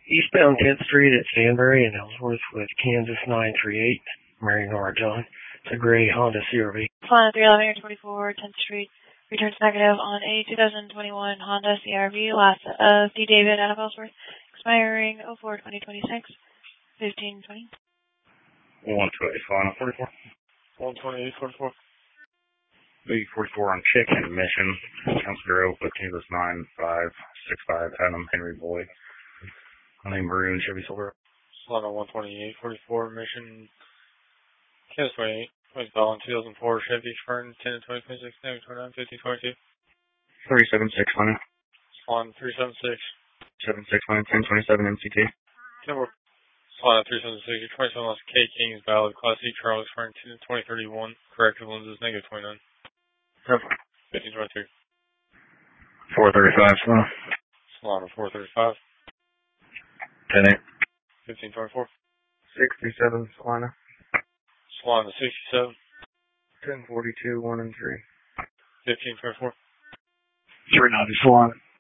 Eastbound 10th Street at Stanbury and Ellsworth with Kansas 938, Mary Nora John. It's a gray Honda CRV. Flying 311 24, 10th Street. Returns negative on a 2021 Honda CRV, last of D. David out of Ellsworth, expiring 04/2026, 1520. 128, flying 44. 128, 44. B44 on Chicken Mission. Counts Grove with Kansas 9565, Adam Henry Boyd. Name Maroon Chevy Silverado. Solana 128, 44, Mission. Kansas 28, 2004 Chevy Fern, 10 to 2026, 29, 50, 22. 376, flying. Solana 376. 769, 1027 MCT. Timber. Solana 376, 27 lost K Kings Ballard, Class C Charles Fern, 10 to 2031. Corrective lenses, negative 29. 1522. 435, flying. Solana 435. 10-8. 1524. 67, flying. Solana 67. 1042, 1 and 3. 1524. 390 Swan.